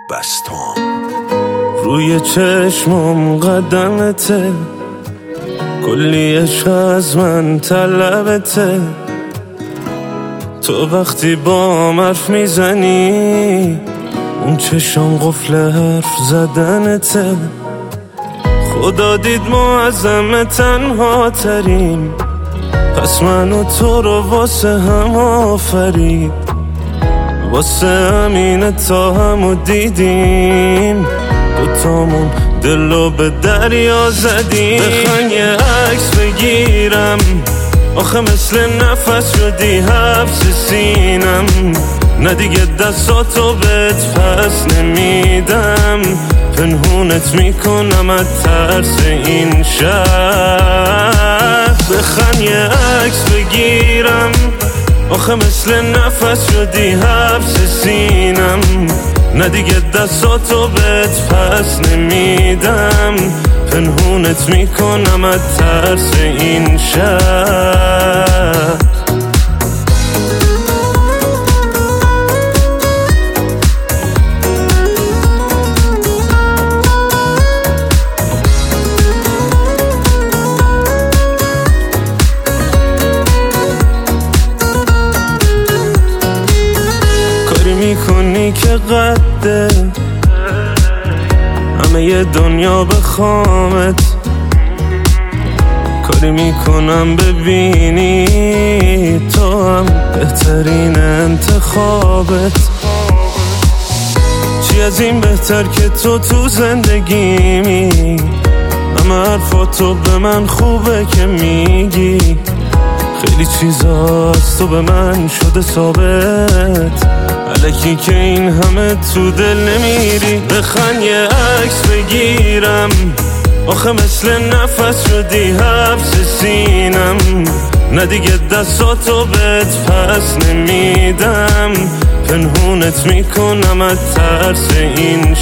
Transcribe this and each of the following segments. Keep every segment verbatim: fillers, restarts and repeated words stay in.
بستام روی چشمم قدمته، کلی عشق از من طلبته. تو وقتی با حرف میزنی اون چشم قفل حرف زدنته. خدا دید ما از همه تنها تریم، پس من و تو رو واسه هم آفرید. واسه همینه تا همو دیدیم، دوتامون دلو به دریا زدیم. بخوان یه عکس بگیرم، آخه مثل نفس شدی حبس سینم. نه دیگه دستاتو بهت پس نمیدم، پنهونت میکنم از ترس این شب. بخوان یه عکس بگیرم، آخه مثل نفس شدی حبس سینم. نه دیگه دستاتو بهت پس نمیدم، پنهونت میکنم از ترس این شب. کاری میکنی که قده همه ی دنیا بخوامت، کاری میکنم ببینی تو هم بهترین انتخابت. چی از این بهتر که تو تو زندگیمی، همه حرفاتو به من خوبه که میگی. خیلی چیزا از تو به من شده ثابت، الکی که این همه تو دل نمیری. بخوان یه عکس بگیرم، آخه مثل نفس شدی حبس سینم. نه دیگه دستاتو بهت پس نمیدم، پنهونت میکنم از ترس این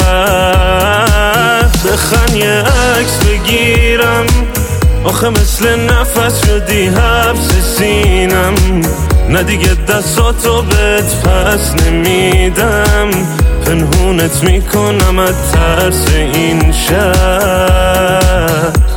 شب. بخوان یه عکس بگیرم، آخه مثل نفس شدی حبس سینم. نه دیگه دستاتو بهت پس نمیدم، پنهونت میکنم از ترس این شب.